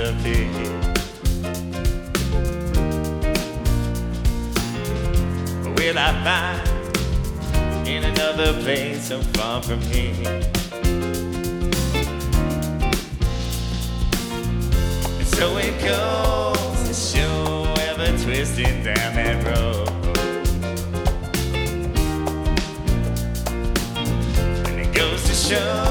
disappear. What will I find in another place so far from here? And so it goes to show, ever twisting down that road. And it goes to show